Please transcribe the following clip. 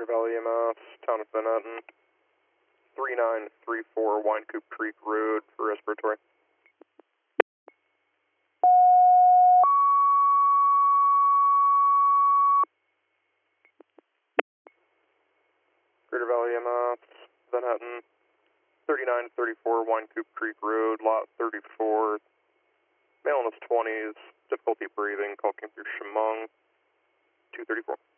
Greater Valley EMS, Town of Manhattan, 3934 Wine Coop Creek Road for respiratory. Greater Valley EMS, Manhattan, 3934 Wine Coop Creek Road, lot 34. Male in his 20s, difficulty breathing, call came through Chemung, 234.